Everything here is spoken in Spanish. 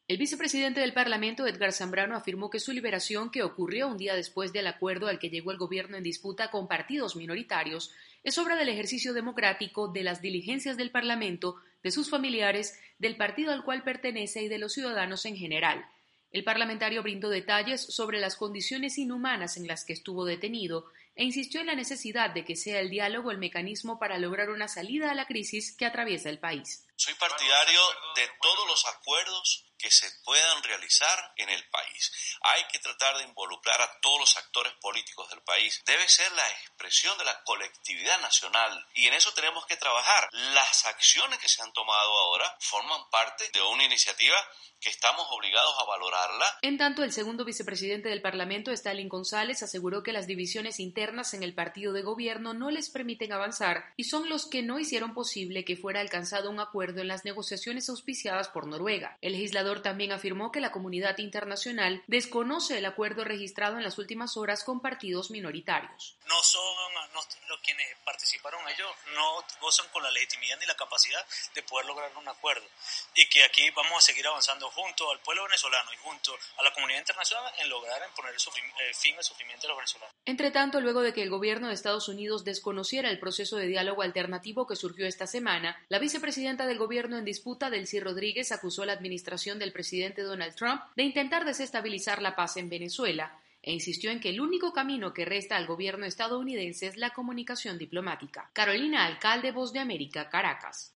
El vicepresidente del Parlamento, Edgar Zambrano, afirmó que su liberación, que ocurrió un día después del acuerdo al que llegó el gobierno en disputa con partidos minoritarios, es obra del ejercicio democrático, de las diligencias del Parlamento, de sus familiares, del partido al cual pertenece y de los ciudadanos en general. El parlamentario brindó detalles sobre las condiciones inhumanas en las que estuvo detenido e insistió en la necesidad de que sea el diálogo el mecanismo para lograr una salida a la crisis que atraviesa el país. Soy partidario de todos los acuerdos que se puedan realizar en el país. Hay que tratar de involucrar a todos los actores políticos del país. Debe ser la expresión de la colectividad nacional y en eso tenemos que trabajar. Las acciones que se han tomado ahora forman parte de una iniciativa que estamos obligados a valorarla. En tanto, el segundo vicepresidente del Parlamento, Stalin González, aseguró que las divisiones internas en el partido de gobierno no les permiten avanzar y son los que no hicieron posible que fuera alcanzado un acuerdo en las negociaciones auspiciadas por Noruega. El legislador también afirmó que la comunidad internacional desconoce el acuerdo registrado en las últimas horas con partidos minoritarios. Los quienes participaron ellos no gozan con la legitimidad ni la capacidad de poder lograr un acuerdo y que aquí vamos a seguir avanzando junto al pueblo venezolano y junto a la comunidad internacional en lograr poner fin al sufrimiento de los venezolanos. Entre tanto, luego de que el gobierno de Estados Unidos desconociera el proceso de diálogo alternativo que surgió esta semana, la vicepresidenta del gobierno en disputa, Delcy Rodríguez, acusó a la administración del presidente Donald Trump de intentar desestabilizar la paz en Venezuela e insistió en que el único camino que resta al gobierno estadounidense es la comunicación diplomática. Carolina Alcalde, Voz de América, Caracas.